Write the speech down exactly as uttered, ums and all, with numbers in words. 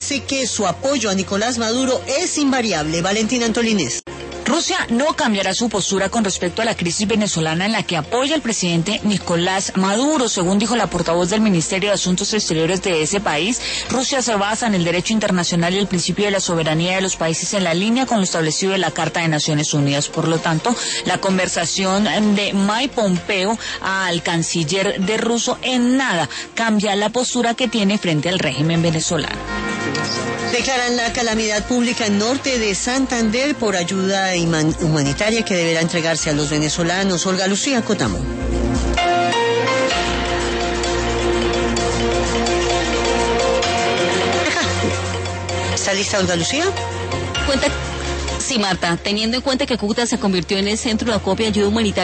Dice que su apoyo a Nicolás Maduro es invariable. Valentina Antolínez. Rusia no cambiará su postura con respecto a la crisis venezolana en la que apoya al presidente Nicolás Maduro. Según dijo la portavoz del Ministerio de Asuntos Exteriores de ese país, Rusia se basa en el derecho internacional y el principio de la soberanía de los países en la línea con lo establecido en la Carta de Naciones Unidas. Por lo tanto, la conversación de Mike Pompeo al canciller de ruso en nada cambia la postura que tiene frente al régimen venezolano. Declaran la calamidad pública en norte de Santander por ayuda humanitaria que deberá entregarse a los venezolanos. Olga Lucía Cotamo. ¿Está lista Olga Lucía? Cuenta, sí, Marta, teniendo en cuenta que Cúcuta se convirtió en el centro de acopio de ayuda humanitaria